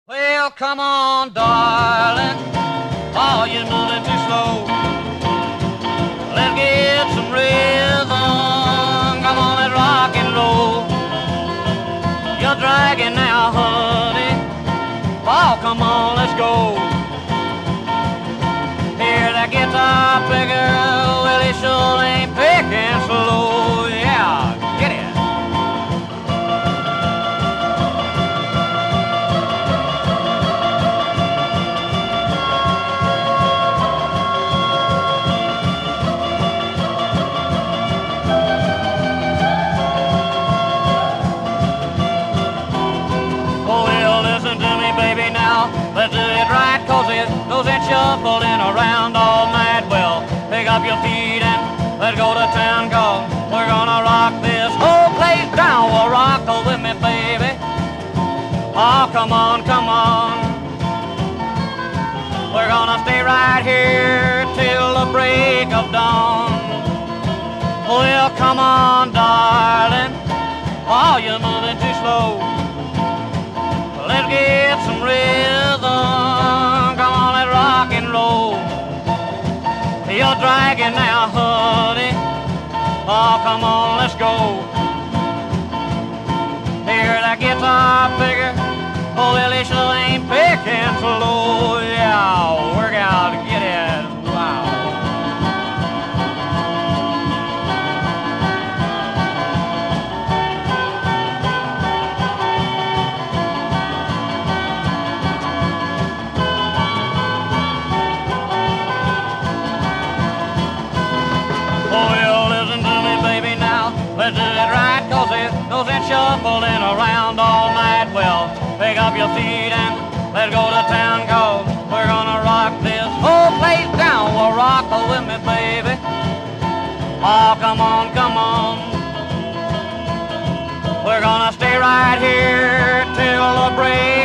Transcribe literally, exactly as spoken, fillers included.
Well, come on, darling. Oh, you're moving too slow. Let's get some rhythm. Come on, let's rock and roll. You're dragging now, honey. Oh, come on, let's go. Hear that guitar picker? Well, he sure ain't picking slow. Yeah, get it. Let's do it right, cause it goes and shuffling around all night. Well, pick up your feet and let's go to town, cause we're gonna rock this whole place down. Well, rock with me, baby. Oh, come on, come on. We're gonna stay right here till the break of dawn. Well, come on, darling. Oh, you're moving too slow. Let's get some rhythm. Come on, let's rock and roll. You're dragging now, honey. Oh, come on, let's go. Hear that guitar picker? Oh, well, he sure ain't picking slow. Yeah, work out, get it. Wow. Let's do it right, cause it goes and shuffling around all night. Well, pick up your feet and let's go to town, cause we're gonna rock this whole place down. Well, rock with me, baby. Oh, come on, come on. We're gonna stay right here till the break